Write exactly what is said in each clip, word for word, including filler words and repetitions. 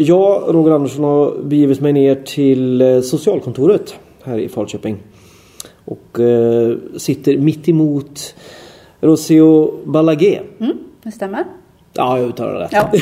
jag, Roger Andersson, har begivit mig ner till socialkontoret här i Falköping. Och eh, sitter mitt emot Rocio Balaguer. Mm, det stämmer. Ja, jag uttalar det. Ja.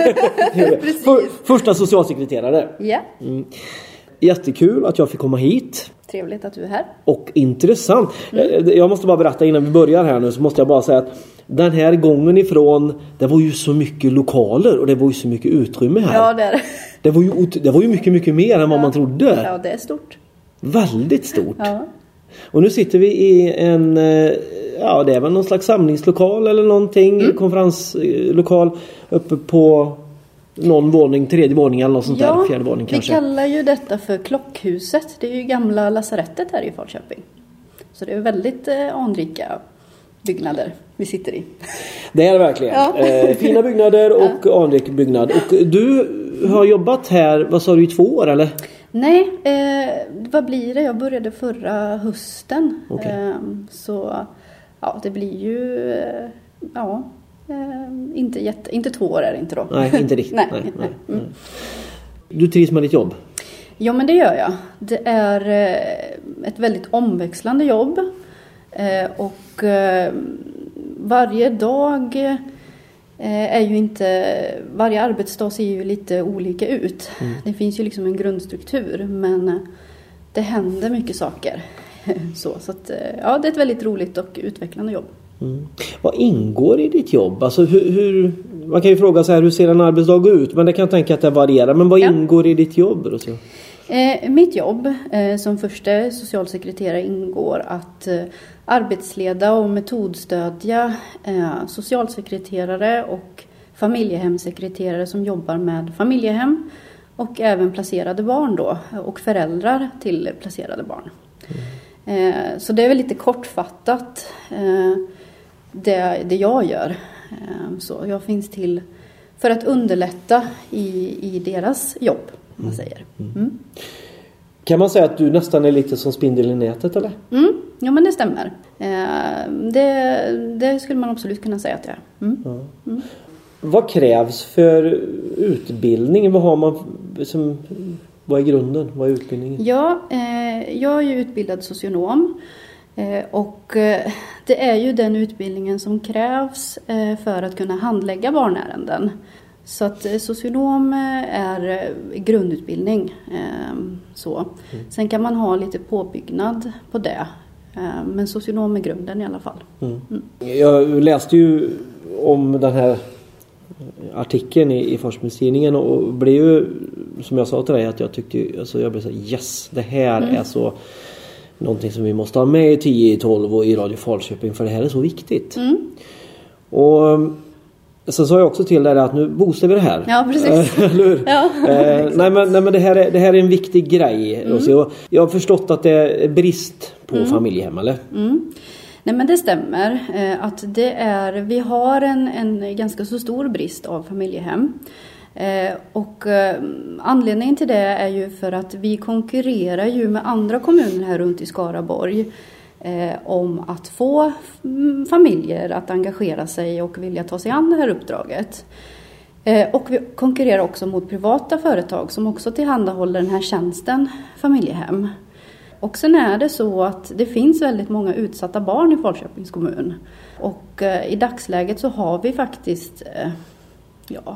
För, första socialsekreterare. Ja. Mm. Jättekul att jag fick komma hit. Trevligt att du är här. Och intressant. Mm. Jag måste bara berätta innan vi börjar här nu, så måste jag bara säga att den här gången ifrån, det var ju så mycket lokaler och det var ju så mycket utrymme här. Ja, det är det. Det var ju, det var ju mycket, mycket mer än vad ja. man trodde. Ja, det är stort. Väldigt stort. Ja. Och nu sitter vi i en, ja, det är väl någon slags samlingslokal eller någonting, mm. konferenslokal uppe på någon våning, tredje våning eller något sånt ja, där, fjärde våning kanske. Vi kallar ju detta för Klockhuset. Det är ju gamla lasarettet här i Falköping. Så det är väldigt eh, anrika byggnader vi sitter i. Det är det verkligen. Ja. Eh, fina byggnader och ja. Anrik byggnad. Och du har jobbat här, vad sa du, i två år eller? Nej, eh, vad blir det? Jag började förra hösten. Okay. Eh, så ja, det blir ju eh, ja, eh, inte jätte, inte två år är det inte då. Nej, inte riktigt. nej, nej, nej, nej. Mm. Du trivs med ditt jobb? Ja, men det gör jag. Det är eh, ett väldigt omväxlande jobb. Eh, och eh, varje dag eh, är ju inte, varje arbetsdag ser ju lite olika ut. Mm. Det finns ju liksom en grundstruktur, men eh, det händer mycket saker. så så att, eh, ja, det är ett väldigt roligt och utvecklande jobb. Mm. Vad ingår i ditt jobb? Alltså hur, hur, man kan ju fråga så här, hur ser en arbetsdag ut? Men det kan jag tänka att det varierar. Men vad ja. ingår i ditt jobb? Och så? Eh, mitt jobb eh, som första socialsekreterare ingår att eh, arbetsleda och metodstödja eh, socialsekreterare och familjehemsekreterare som jobbar med familjehem och även placerade barn då, och föräldrar till placerade barn. Mm. Eh, så det är väl lite kortfattat eh, det, det jag gör. Eh, så jag finns till för att underlätta i, i deras jobb. Man säger. Mm. Kan man säga att du nästan är lite som spindel i nätet eller? Mm. Ja, men det stämmer. Eh, det, det skulle man absolut kunna säga att jag är. Mm. Ja. Mm. Vad krävs för utbildning? Vad har man som, vad är grunden? Vad är utbildningen? Ja, eh, jag är ju utbildad socionom. Eh, och eh, det är ju den utbildningen som krävs eh, för att kunna handlägga barnärenden. Så att socionom är grundutbildning. Så. Mm. Sen kan man ha lite påbyggnad på det. Men socionom är grunden i alla fall. Mm. Mm. Jag läste ju om den här artikeln i, i Forskningstidningen och blev ju, som jag sa till dig, att jag tyckte, alltså jag blev så yes, det här mm. är så någonting som vi måste ha med i tio tolv och i Radio Falköping, för det här är så viktigt. Mm. Och sen sa jag också till dig att nu boostar vi det här. Ja, precis. Eller ja, eh, nej, men, nej men det här är, det här är en viktig grej. Mm. Så jag har förstått att det är brist på mm. familjehem, eller? Mm. Nej, men det stämmer. Eh, att det är, vi har en, en ganska så stor brist av familjehem. Eh, och eh, anledningen till det är ju för att vi konkurrerar ju med andra kommuner här runt i Skaraborg. Eh, om att få familjer att engagera sig och vilja ta sig an det här uppdraget. Eh, och vi konkurrerar också mot privata företag som också tillhandahåller den här tjänsten familjehem. Och sen är det så att det finns väldigt många utsatta barn i Falköpings kommun. Och eh, i dagsläget så har vi faktiskt eh, ja,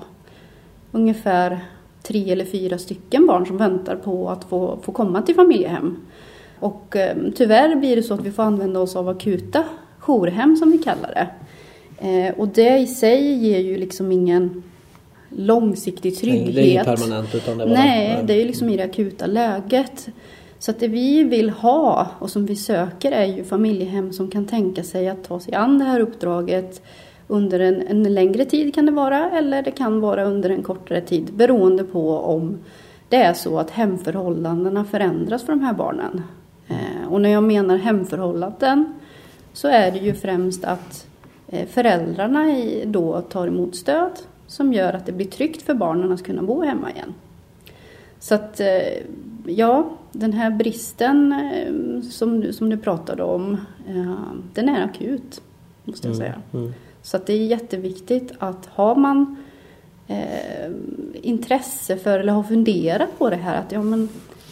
ungefär tre eller fyra stycken barn som väntar på att få, få komma till familjehem. Och eh, tyvärr blir det så att vi får använda oss av akuta jourhem som vi kallar det. Eh, och det i sig ger ju liksom ingen långsiktig trygghet. Det är inget permanent utan det var Nej, det är ju liksom i det akuta läget. Så att det vi vill ha och som vi söker är ju familjehem som kan tänka sig att ta sig an det här uppdraget under en, en längre tid kan det vara, eller det kan vara under en kortare tid beroende på om det är så att hemförhållandena förändras för de här barnen. Eh, och när jag menar hemförhållanden så är det ju främst att eh, föräldrarna i, då tar emot stöd som gör att det blir tryggt för barnen att kunna bo hemma igen. Så att eh, ja, den här bristen eh, som, som du pratade om, eh, den är akut måste jag säga. Mm, mm. Så att det är jätteviktigt att har man eh, intresse för eller har funderat på det här att ja men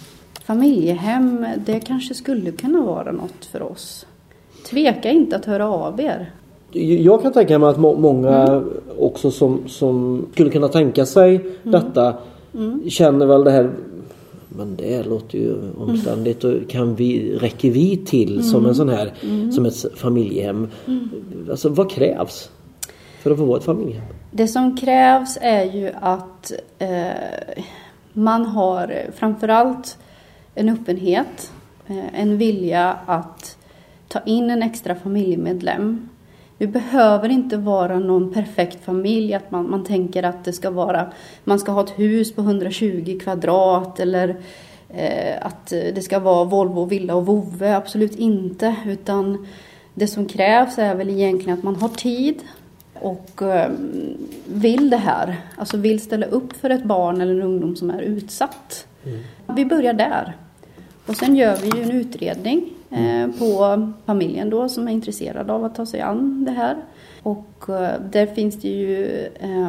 familjehem, det kanske skulle kunna vara något för oss. Tveka inte att höra av er. Jag kan tänka mig att må- många mm. också som, som skulle kunna tänka sig mm. detta mm. känner väl det här, men det låter ju omständigt mm. och kan vi, räcker vi till mm. som en sån här mm. som ett familjehem? Mm. Alltså vad krävs för att få vara ett familjehem? Det som krävs är ju att eh, man har framförallt en öppenhet, eh, en vilja att ta in en extra familjemedlem. Vi behöver inte vara någon perfekt familj, att man, man tänker att det ska vara, man ska ha ett hus på hundratjugo kvadrat eller eh, att det ska vara Volvo, villa och vovve, absolut inte. Utan det som krävs är väl egentligen att man har tid och eh, vill det här. Alltså vill ställa upp för ett barn eller en ungdom som är utsatt. Mm. Vi börjar där. Och sen gör vi ju en utredning eh, på familjen då som är intresserad av att ta sig an det här. Och eh, där finns det ju eh,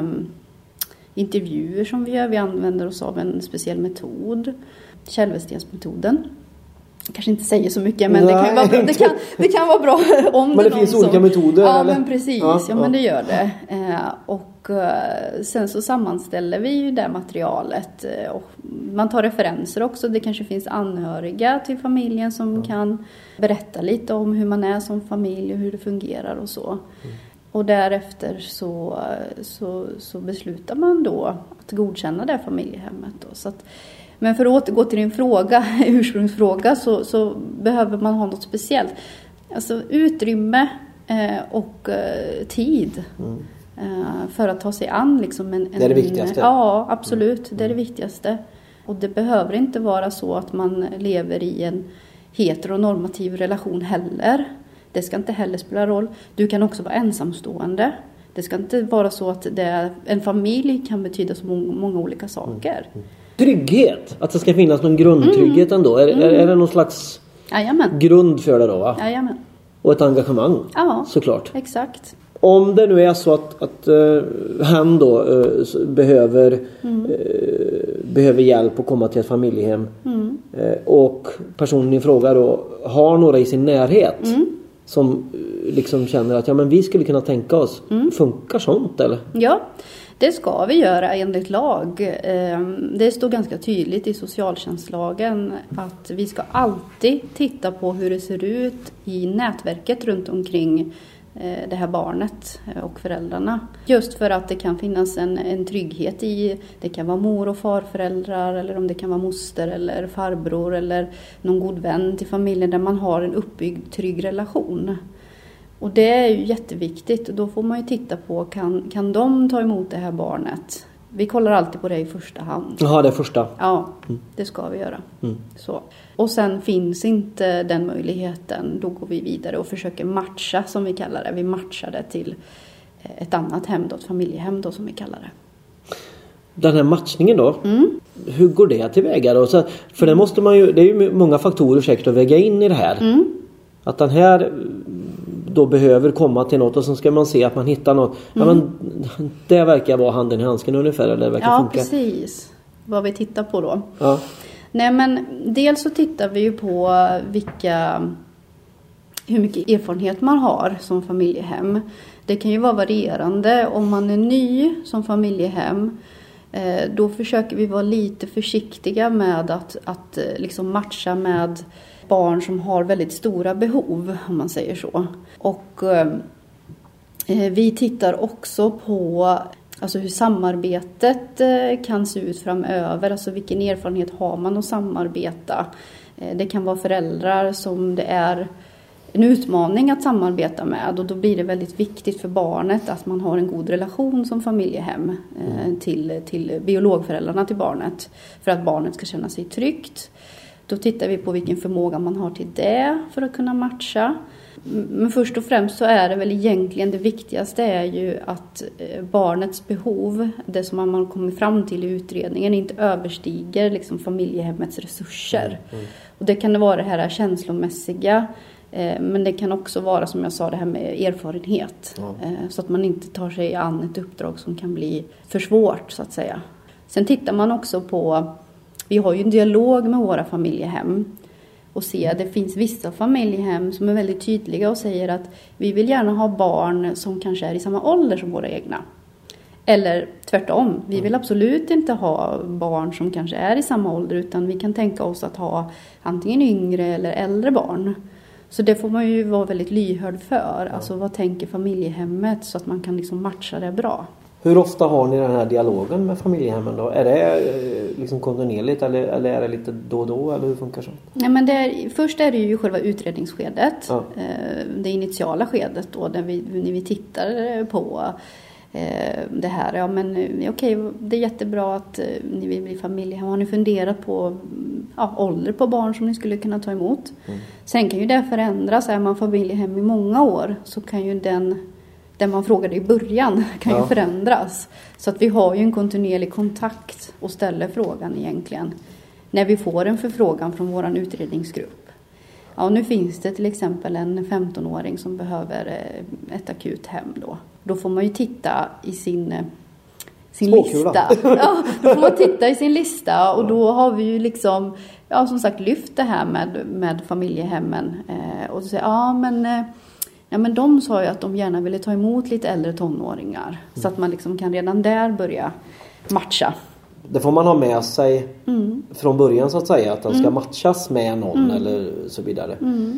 intervjuer som vi gör. Vi använder oss av en speciell metod, Kälvestensmetoden. Kanske inte säger så mycket, men det kan, vara, det, kan, det kan vara bra om men det, det finns som, olika metoder? Ja, eller? men precis. Ja, ja, men det gör det. Eh, och eh, sen så sammanställer vi ju det materialet. Eh, och man tar referenser också. Det kanske finns anhöriga till familjen som ja. kan berätta lite om hur man är som familj och hur det fungerar och så. Mm. Och därefter så, så, så beslutar man då att godkänna det familjehemmet. Då. Så att, men för att återgå till din fråga, ursprungsfråga, så, så behöver man ha något speciellt. Alltså utrymme eh, och eh, tid mm. eh, för att ta sig an. Liksom en, en, det är det viktigaste. En, ja, absolut. Mm. Det är det viktigaste. Och det behöver inte vara så att man lever i en heteronormativ relation heller. Det ska inte heller spela roll. Du kan också vara ensamstående. Det ska inte vara så att det är, en familj kan betyda så många, många olika saker. Mm. Trygghet, att det ska finnas någon grundtrygghet mm. ändå. Är, mm. är, är det någon slags Jajamän. grund för det då? Va? Jajamän. Och ett engagemang, ja, såklart. Exakt. Om det nu är så att, att uh, han då uh, behöver, mm. uh, behöver hjälp att komma till ett familjehem mm. uh, och personen i fråga då har några i sin närhet mm. som uh, liksom känner att ja, men vi skulle kunna tänka oss, mm. funkar sånt eller? Ja, det ska vi göra enligt lag. Det står ganska tydligt i socialtjänstlagen att vi ska alltid titta på hur det ser ut i nätverket runt omkring det här barnet och föräldrarna. Just för att det kan finnas en, en trygghet i, det kan vara mor- och farföräldrar eller om det kan vara moster eller farbror eller någon god vän till familjen där man har en uppbyggd trygg relation. Och det är ju jätteviktigt. Då får man ju titta på, kan, kan de ta emot det här barnet? Vi kollar alltid på det i första hand. Jaha, det är första. Ja, mm. det ska vi göra. Mm. Så. Och sen finns inte den möjligheten. Då går vi vidare och försöker matcha, som vi kallar det. Vi matchar det till ett annat hem, då, ett familjehem då, som vi kallar det. Den här matchningen då, mm. hur går det tillväga då? Så, för det måste man ju, det är ju många faktorer säkert att väga in i det här. Mm. Att den här då behöver komma till något och så ska man se att man hittar något. Mm. Ja, men det verkar vara handen i handsken ungefär, eller det verkar ja, funka. Ja, precis. Vad vi tittar på då. Ja. Nej, men dels så tittar vi ju på vilka, hur mycket erfarenhet man har som familjehem. Det kan ju vara varierande. Om man är ny som familjehem, då försöker vi vara lite försiktiga med att, att liksom matcha med barn som har väldigt stora behov, om man säger så. Och eh, vi tittar också på alltså hur samarbetet eh, kan se ut framöver. Alltså vilken erfarenhet har man att samarbeta. Eh, det kan vara föräldrar som det är en utmaning att samarbeta med. Och då blir det väldigt viktigt för barnet att man har en god relation som familjehem eh, till, till biologföräldrarna till barnet. För att barnet ska känna sig tryggt. Då tittar vi på vilken förmåga man har till det för att kunna matcha. Men först och främst så är det väl egentligen det viktigaste är ju att barnets behov, det som man kommer fram till i utredningen, inte överstiger liksom familjehemmets resurser. Mm. Och det kan vara det här känslomässiga Men det kan också vara, som jag sa, det här med erfarenhet. Ja. Så att man inte tar sig an ett uppdrag som kan bli för svårt, så att säga. Sen tittar man också på, vi har ju en dialog med våra familjehem. Och se att det finns vissa familjehem som är väldigt tydliga och säger att vi vill gärna ha barn som kanske är i samma ålder som våra egna. Eller tvärtom, vi vill absolut inte ha barn som kanske är i samma ålder, utan vi kan tänka oss att ha antingen yngre eller äldre barn. Så det får man ju vara väldigt lyhörd för. Ja. Alltså vad tänker familjehemmet, så att man kan liksom matcha det bra. Hur ofta har ni den här dialogen med familjehemmen då? Är det liksom kontinuerligt eller, eller är det lite då och då? Eller hur funkar det? Nej, men det är, först är det ju själva utredningsskedet. Ja. Det initiala skedet då, där vi, när vi tittar på det här. Ja, men okej, det är jättebra att ni vill bli familjehem. Har ni funderat på ja, ålder på barn som ni skulle kunna ta emot? Mm. Sen kan ju det förändras. Är man familjehem i många år, så kan ju den, den man frågade i början kan ja. ju förändras. Så att vi har ju en kontinuerlig kontakt och ställer frågan egentligen när vi får en förfrågan från vår utredningsgrupp. Ja, nu finns det till exempel en femtonåring som behöver ett akut hem då. Då får man ju titta i sin, sin lista. Ja, då får man titta i sin lista och då har vi ju liksom, ja, som sagt, lyft det här med, med familjehemmen. Eh, och säga, ja men, eh, ja men de sa ju att de gärna ville ta emot lite äldre tonåringar. Mm. Så att man liksom kan redan där börja matcha. Det får man ha med sig mm. från början, så att säga, att den ska mm. matchas med någon mm. eller så vidare. Mm.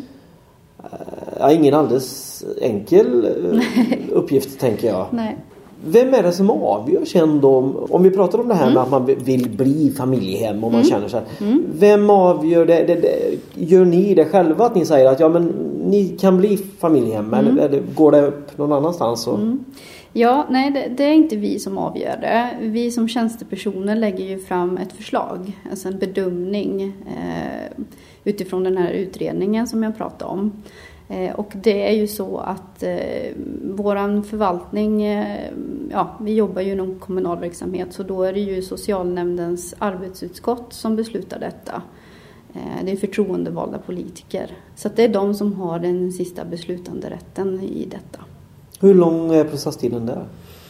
Ja, ingen alldeles enkel uppgift, tänker jag. Nej. Vem är det som avgör sen då? Om vi pratar om det här mm. med att man vill bli familjehem och man mm. känner så här. Mm. Vem avgör det, det, det? Gör ni det själva, att ni säger att ja, men ni kan bli familjehem mm. eller, eller går det upp någon annanstans? Och... Mm. Ja, nej, det, det är inte vi som avgör det. Vi som tjänstepersoner lägger ju fram ett förslag, alltså en bedömning eh, utifrån den här utredningen som jag pratade om. Eh, och det är ju så att eh, våran förvaltning, eh, ja, vi jobbar ju inom kommunal verksamhet, så då är det ju socialnämndens arbetsutskott som beslutar detta. Eh, det är förtroendevalda politiker. Så att det är de som har den sista beslutande rätten i detta. Hur lång är processtiden där?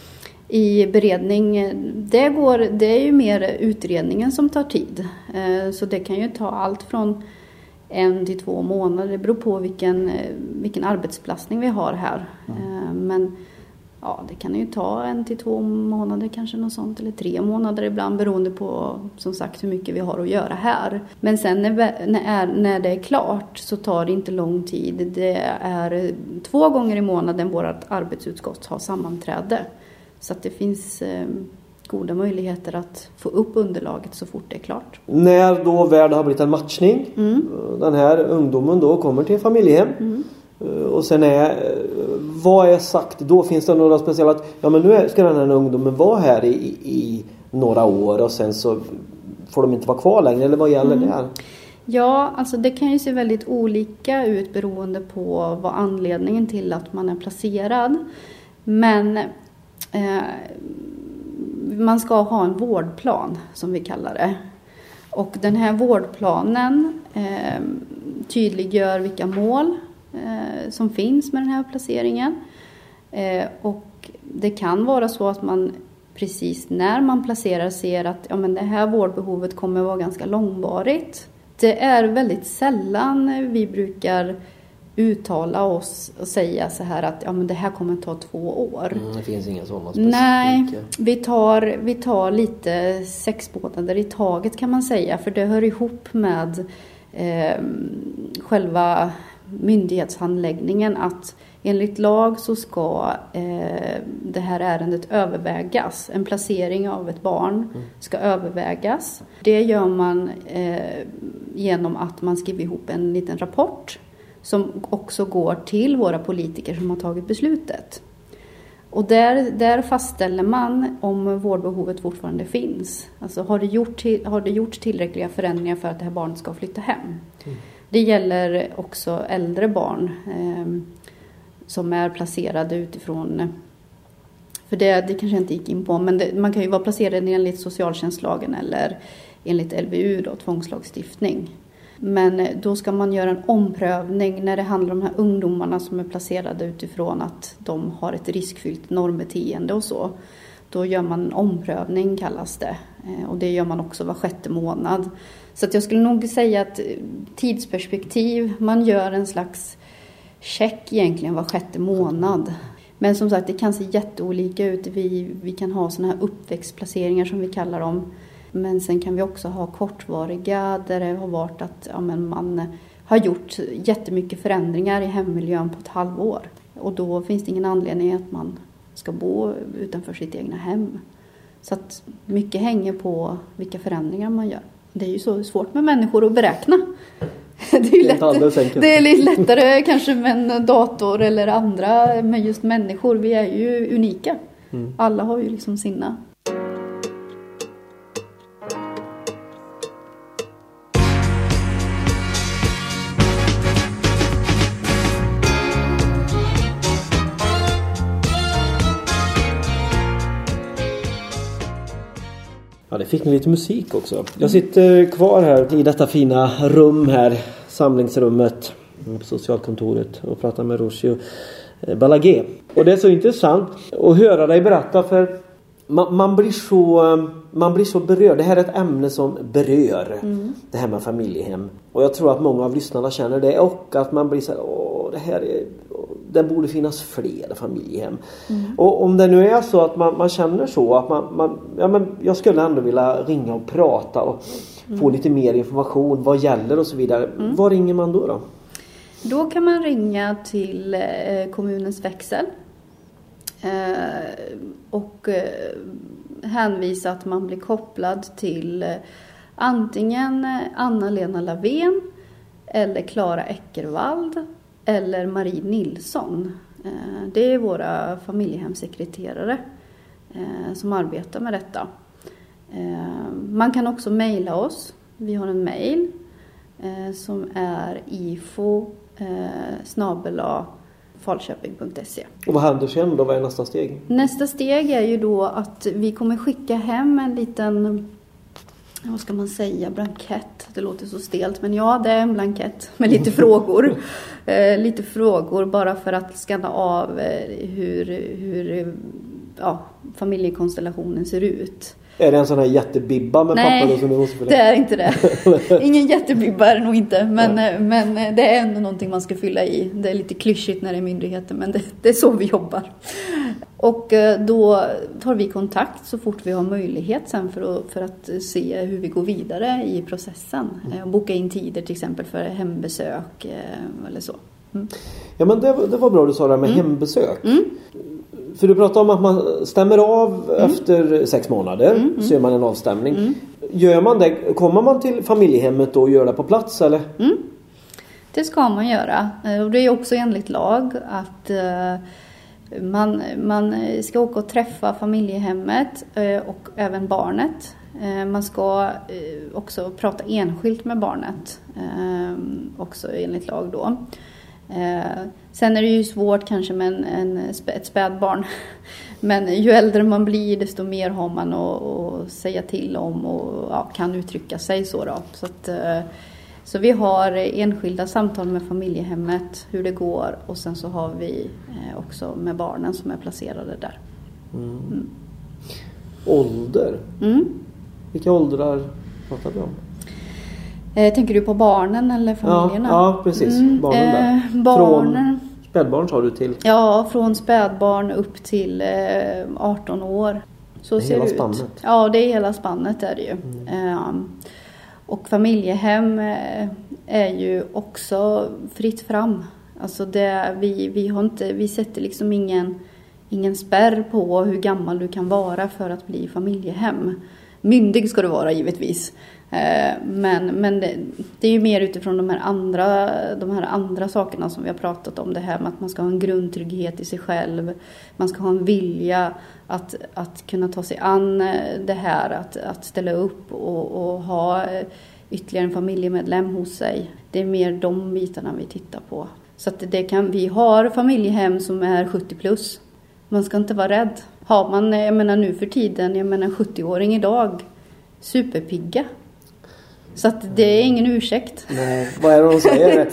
I beredning, det, går, det är ju mer utredningen som tar tid. Så det kan ju ta allt från en till två månader. Det beror på vilken, vilken arbetsbelastning vi har här. Mm. Men ja, det kan ju ta en till två månader kanske, något sånt. Eller tre månader ibland, beroende på som sagt hur mycket vi har att göra här. Men sen när, när, när det är klart så tar det inte lång tid. Det är två gånger i månaden vårt arbetsutskott har sammanträde. Så att det finns eh, goda möjligheter att få upp underlaget så fort det är klart. När då väl har blivit en matchning, mm. den här ungdomen då kommer till familjehem. Mm. Och sen är, vad är sagt då? Finns det några speciella att, ja men nu ska den här ungdomen vara här i, i några år och sen så får de inte vara kvar längre, eller vad gäller mm. det här? Ja, alltså det kan ju se väldigt olika ut beroende på vad anledningen till att man är placerad. Men eh, man ska ha en vårdplan, som vi kallar det. Och den här vårdplanen eh, tydliggör vilka mål som finns med den här placeringen. Och det kan vara så att man precis när man placerar ser att ja, men det här vårdbehovet kommer att vara ganska långvarigt. Det är väldigt sällan vi brukar uttala oss och säga så här att ja, men det här kommer att ta två år. Mm, det finns inga sådana specifika. Nej, vi tar, vi tar lite sex månader i taget kan man säga. För det hör ihop med eh, själva myndighetshandläggningen, att enligt lag så ska eh, det här ärendet övervägas. En placering av ett barn ska övervägas. Det gör man eh, genom att man skriver ihop en liten rapport som också går till våra politiker som har tagit beslutet. Och där, där fastställer man om vårdbehovet fortfarande finns. Alltså har det, gjort till, har det gjort tillräckliga förändringar för att det här barnet ska flytta hem. Mm. Det gäller också äldre barn eh, som är placerade utifrån, för det, det kanske jag inte gick in på, men det, man kan ju vara placerad enligt socialtjänstlagen eller enligt L V U då, tvångslagstiftning. Men då ska man göra en omprövning när det handlar om de här ungdomarna som är placerade utifrån att de har ett riskfyllt normbeteende och så. Då gör man en omprövning kallas det. Och det gör man också var sjätte månad. Så att jag skulle nog säga att tidsperspektiv, man gör en slags check egentligen var sjätte månad. Men som sagt, det kan se jätteolika ut. Vi, vi kan ha såna här uppväxtplaceringar som vi kallar dem. Men sen kan vi också ha kortvariga där det har varit att ja, men man har gjort jättemycket förändringar i hemmiljön på ett halvår. Och då finns det ingen anledning att man ska bo utanför sitt egna hem. Så att mycket hänger på vilka förändringar man gör. Det är ju så svårt med människor att beräkna. Det är, ju lätt, det är lite lättare kanske med en dator eller andra. Men just människor, vi är ju unika. Mm. Alla har ju liksom sina. Ja, det fick ni lite musik också. Jag sitter kvar här i detta fina rum här, samlingsrummet på socialkontoret och pratar med Rocio Balaguer. Och det är så intressant att höra dig berätta för man, man, blir så, man blir så berörd. Det här är ett ämne som berör mm. det här med familjehem. Och jag tror att många av lyssnarna känner det och att man blir så här, åh det här är... Det borde finnas fler familjehem. Mm. Och om det nu är så att man, man känner så att man, man, ja, men jag skulle ändå vilja ringa och prata och mm. få lite mer information vad gäller och så vidare. Mm. Var ringer man då då? Då kan man ringa till eh, kommunens växel eh, och eh, hänvisa att man blir kopplad till eh, antingen Anna-Lena Lavén eller Klara Eckervald eller Marie Nilsson. Det är våra familjehemsekreterare som arbetar med detta. Man kan också mejla oss. Vi har en mejl som är ifo snabel-a falköping punkt se. Och vad händer sen då? Vad är nästa steg? Nästa steg är ju då att vi kommer skicka hem en liten... Vad ska man säga? Blankett. Det låter så stelt. Men ja, det är en blankett med lite frågor. Eh, lite frågor bara för att skanna av eh, hur, hur ja, familjekonstellationen ser ut. Är det en sån här jättebibba med Nej, papper? Då som du måste fylla? Det är inte det. Ingen jättebibba är det nog inte. Men, ja. men det är ändå någonting man ska fylla i. Det är lite klyschigt när det är myndigheter. Men det, det är så vi jobbar. Och då tar vi kontakt så fort vi har möjlighet sen för att, för att se hur vi går vidare i processen. Mm. Boka in tider till exempel för hembesök eller så. Mm. Ja, men det, det var bra du sa det med mm. hembesök. Mm. För du pratade om att man stämmer av mm. efter sex månader. Mm. Så gör man en avstämning. Mm. Gör man det, kommer man till familjehemmet då och gör det på plats eller? Mm. Det ska man göra. Och det är också enligt lag att man, man ska åka och träffa familjehemmet och även barnet. Man ska också prata enskilt med barnet. Också enligt lag då. Eh, sen är det ju svårt kanske med en, en, ett spädbarn. Men ju äldre man blir desto mer har man att, att säga till om och ja, kan uttrycka sig så då. Så, att, eh, så vi har enskilda samtal med familjehemmet, hur det går. Och sen så har vi eh, också med barnen som är placerade där. Mm. Mm. Ålder? Mm. Vilka åldrar pratar vi om? Tänker du på barnen eller familjerna? Ja, ja precis. Mm, barnen där. Eh, barnen. Från spädbarn sa du till? Ja, från spädbarn upp till eh, arton år. Så det är ser hela det ut. Spannet. Ja, det är hela spannet är det ju. Mm. Eh, och familjehem eh, är ju också fritt fram. Alltså det, vi, vi, har inte, vi sätter liksom ingen, ingen spärr på hur gammal du kan vara för att bli familjehem. Myndig ska du vara givetvis. Men, men det, det är ju mer utifrån de här, andra, de här andra sakerna som vi har pratat om. Det här med att man ska ha en grundtrygghet i sig själv. Man ska ha en vilja att, att kunna ta sig an det här. Att, att ställa upp och, och ha ytterligare en familjemedlem hos sig. Det är mer de bitarna vi tittar på. Så att det kan, vi har familjehem som är sjuttio plus. Man ska inte vara rädd. Har man, jag menar nu för tiden, jag menar sjuttio-åring idag, superpigga. Så att det är ingen ursäkt. Nej, vad är det de säger?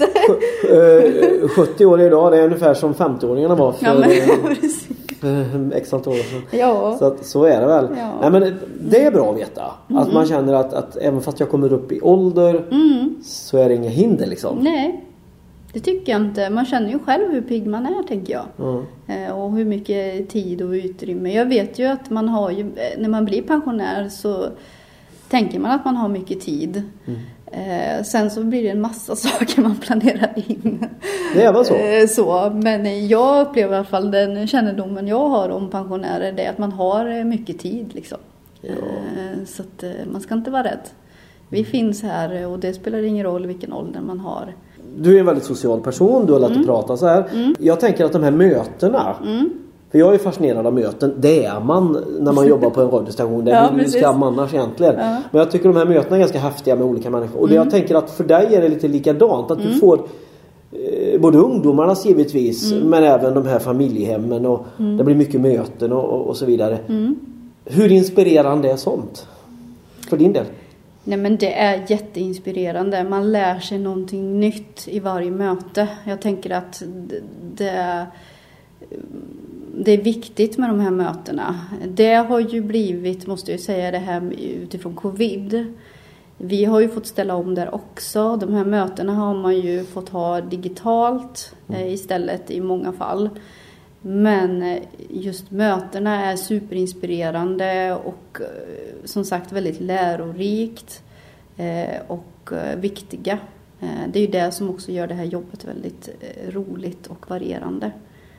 sjuttio år idag, det är ungefär som femtio-åringarna var för, ja, men, för x antal år sedan. Ja. Så, att, så är det väl. Ja. Nej, men det är bra att veta. Mm. Att man känner att, att även fast jag kommer upp i ålder mm. så är det inga hinder liksom. Nej, det tycker jag inte. Man känner ju själv hur pigg man är, tänker jag. Mm. Och hur mycket tid och utrymme. Jag vet ju att man har ju, när man blir pensionär så tänker man att man har mycket tid. Mm. Eh, sen så blir det en massa saker man planerar in. Det är väl så? Eh, så. Men jag upplever i alla fall den kännedomen jag har om pensionärer, det är att man har mycket tid liksom. Ja. Eh, så att eh, man ska inte vara rädd. Vi mm. finns här och det spelar ingen roll vilken ålder man har. Du är en väldigt social person, du har lätt mm. att prata så här. Mm. Jag tänker att de här mötena, mm. för jag är fascinerad av möten, det är man när man jobbar på en radiostation. Det är ja, ju skam annars egentligen. Ja. Men jag tycker de här mötena är ganska häftiga med olika människor. Och mm. jag tänker att för dig är det lite likadant. Att mm. du får eh, både ungdomarnas givetvis, mm. men även de här familjehemmen. Och mm. det blir mycket möten och, och, och så vidare. Mm. Hur inspirerande är sånt för din del? Nej, men det är jätteinspirerande. Man lär sig någonting nytt i varje möte. Jag tänker att det, det är viktigt med de här mötena. Det har ju blivit, måste jag säga, det här utifrån covid. Vi har ju fått ställa om där också. De här mötena har man ju fått ha digitalt istället i många fall. Men just mötena är superinspirerande och som sagt väldigt lärorikt och viktiga. Det är ju det som också gör det här jobbet väldigt roligt och varierande.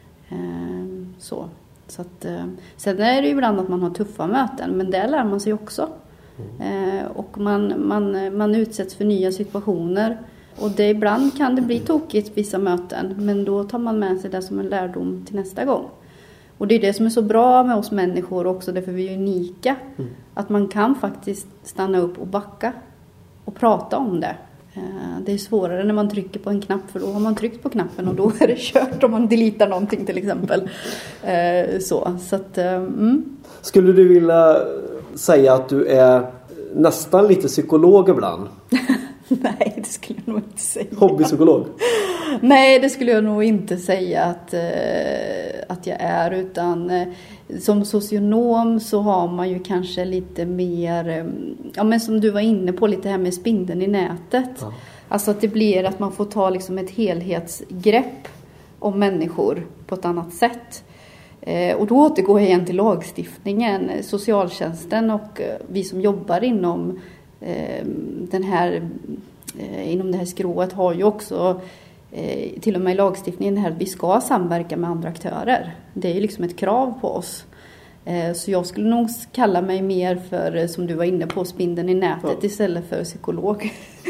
Så. Så att, sen är det ju ibland att man har tuffa möten, men det lär man sig också. Och man, man, man utsätts för nya situationer. Och det, ibland kan det bli tokigt vissa möten, men då tar man med sig det som en lärdom till nästa gång. Och det är det som är så bra med oss människor också, därför vi är unika. Mm. Att man kan faktiskt stanna upp och backa och prata om det. Det är svårare när man trycker på en knapp, för då har man tryckt på knappen och då är det kört om man deletar någonting till exempel. Så, så att, mm. Skulle du vilja säga att du är nästan lite psykolog ibland? Nej, det skulle jag nog inte säga. Hobbypsykolog? Nej, det skulle jag nog inte säga att, eh, att jag är. Utan eh, som socionom så har man ju kanske lite mer, eh, ja men som du var inne på, lite här med spindeln i nätet. Ja. Alltså att det blir att man får ta liksom ett helhetsgrepp om människor på ett annat sätt. Eh, och då återgår jag igen till lagstiftningen, socialtjänsten och eh, vi som jobbar inom den här, inom det här skrået har ju också till och med i lagstiftningen här att vi ska samverka med andra aktörer. Det är ju liksom ett krav på oss. Så jag skulle nog kalla mig mer för, som du var inne på, spindeln i nätet ja. Istället för psykolog.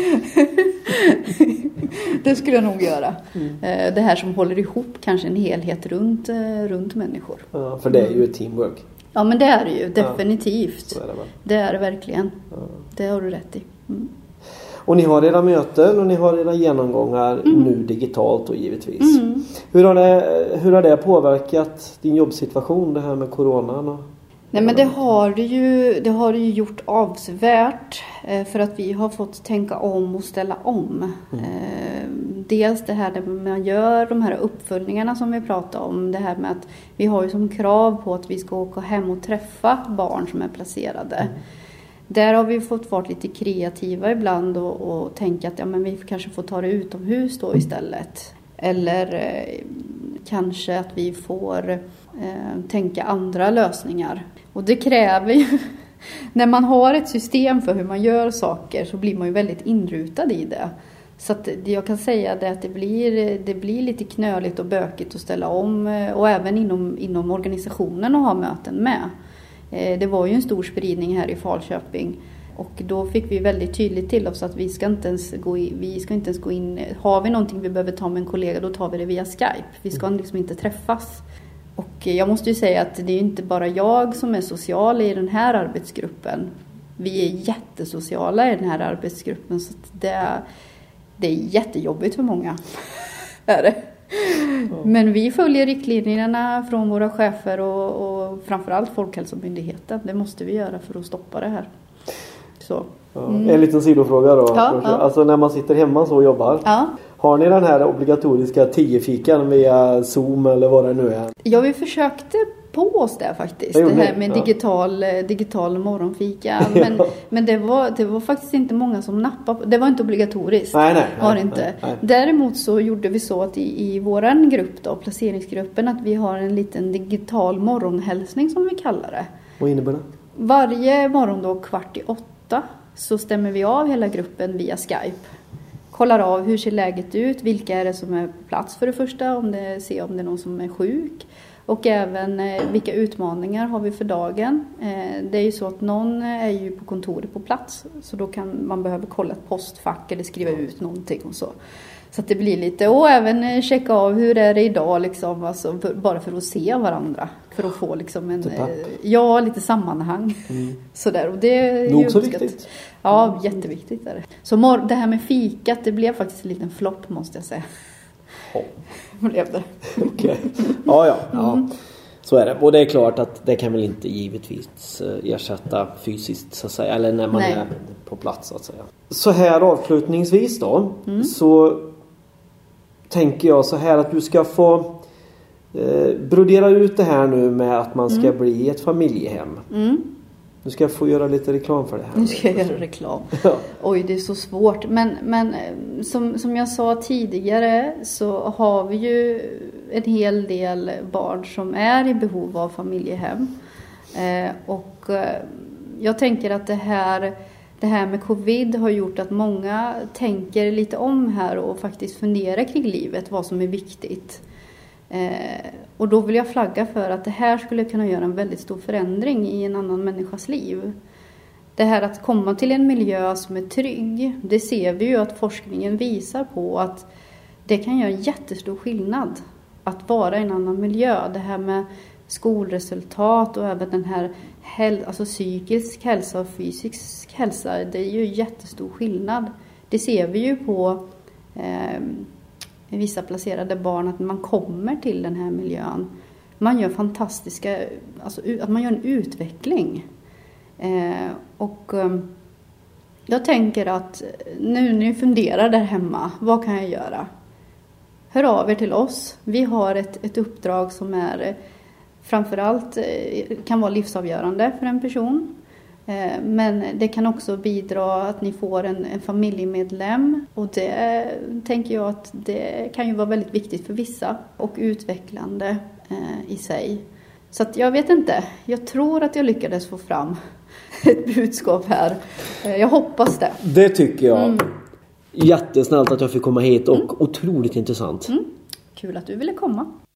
Det skulle jag nog göra. Mm. Det här som håller ihop kanske en helhet runt, runt människor. Ja, för det är ju ett teamwork. Ja, men det är det ju, definitivt. Ja, så är det, det är det verkligen. Ja. Det har du rätt i. Mm. Och ni har era möten och ni har era genomgångar mm. nu digitalt och givetvis. Mm. Hur har det, hur har det påverkat din jobbsituation, det här med coronan? Och... Nej, men det har det ju, det har det ju gjort avsevärt för att vi har fått tänka om och ställa om. Mm. Dels det här där man gör de här uppföljningarna som vi pratade om. Det här med att vi har ju som krav på att vi ska åka hem och träffa barn som är placerade. Mm. Där har vi fått vara lite kreativa ibland och, och tänka att ja, men vi kanske får ta det utomhus då istället. Eller eh, kanske att vi får eh, tänka andra lösningar. Och det kräver ju, när man har ett system för hur man gör saker så blir man ju väldigt inrutad i det. Så att jag kan säga det att det blir, det blir lite knöligt och bökigt att ställa om och även inom, inom organisationen att ha möten med. Det var ju en stor spridning här i Falköping och då fick vi väldigt tydligt till oss att vi ska inte ens gå in, vi ska inte ens gå in, har vi någonting vi behöver ta med en kollega då tar vi det via Skype. Vi ska liksom inte träffas. Och jag måste ju säga att det är inte bara jag som är social i den här arbetsgruppen. Vi är jättesociala i den här arbetsgruppen så att det är, det är jättejobbigt för många. Är det? Men vi följer riktlinjerna från våra chefer och, och framförallt Folkhälsomyndigheten. Det måste vi göra för att stoppa det här. Så. Ja, en liten sidofråga då. Ja, ja. Alltså när man sitter hemma så och jobbar. Ja. Har ni den här obligatoriska tio-fikan via Zoom eller vad det nu är? Ja, vi försökte på oss där faktiskt. Det, det här med ja. digital, digital morgonfika. Men, ja. men det, var, det var faktiskt inte många som nappade. Det var inte obligatoriskt. Nej, nej. Var nej, inte. Nej, nej. Däremot så gjorde vi så att i, i våran grupp då, placeringsgruppen, att vi har en liten digital morgonhälsning som vi kallar det. Vad innebär det? Varje morgon då kvart i åtta så stämmer vi av hela gruppen via Skype. Kollar av hur ser läget ut, vilka är det som är på plats för det första, om det, se om det är någon som är sjuk. Och även eh, vilka utmaningar har vi för dagen. Eh, det är ju så att någon är ju på kontoret på plats. Så då kan man behöva kolla ett postfack eller skriva ut någonting och så. Så att det blir lite, och även eh, checka av hur är det idag liksom. Alltså, för, bara för att se varandra. För att få liksom en, eh, ja, lite sammanhang. Mm. Sådär, och det är nog ju så uppskatt. viktigt. Ja, jätteviktigt är det. Så mor- det här med fikat, det blev faktiskt en liten flopp måste jag säga. Blev det. Okej. Ja, ja. ja. Mm. Så är det. Och det är klart att det kan väl inte givetvis ersätta fysiskt så att säga. Eller när man Nej. är på plats så att säga. Så här avslutningsvis då. Mm. Så tänker jag så här att du ska få eh, brodera ut det här nu med att man ska mm. bli ett familjehem. Mm. Nu ska jag få göra lite reklam för det här. Nu ska jag göra reklam. Ja. Oj, det är så svårt. Men, men som, som jag sa tidigare så har vi ju en hel del barn som är i behov av familjehem. Eh, och eh, jag tänker att det här, det här med covid har gjort att många tänker lite om här och faktiskt funderar kring livet, vad som är viktigt. Eh, och då vill jag flagga för att det här skulle kunna göra en väldigt stor förändring i en annan människas liv. Det här att komma till en miljö som är trygg, det ser vi ju att forskningen visar på att det kan göra en jättestor skillnad att vara i en annan miljö. Det här med skolresultat och även den här häl- alltså psykisk hälsa och fysisk hälsa, det är ju jättestor skillnad. Det ser vi ju på eh, vissa placerade barn att man kommer till den här miljön. Man gör fantastiska, alltså att man gör en utveckling. Eh, och eh, jag tänker att nu när ni funderar där hemma, vad kan jag göra? Hör av er till oss. Vi har ett, ett uppdrag som är framförallt eh, kan vara livsavgörande för en person. Men det kan också bidra att ni får en, en familjemedlem, och det tänker jag att det kan ju vara väldigt viktigt för vissa och utvecklande eh, i sig. Så att jag vet inte, jag tror att jag lyckades få fram ett budskap här. Jag hoppas det. Det tycker jag. Mm. Jättesnällt att jag fick komma hit och mm. otroligt intressant. Mm. Kul att du ville komma.